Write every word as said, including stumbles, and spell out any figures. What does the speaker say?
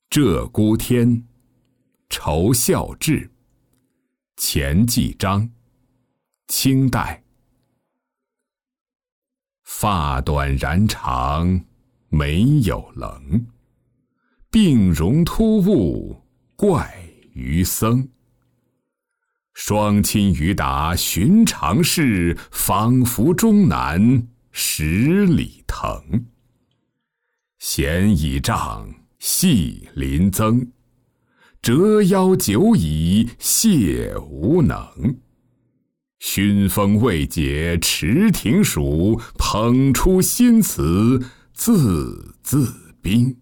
鹧鸪天，仇孝志。钱继章，清代。发短髯长，没有棱。病容突兀，怪于僧。双亲于答寻常事，仿佛终南十里藤。闲倚杖，细临增。折腰久矣，谢无能。熏风未解池亭暑，捧出新词字字冰。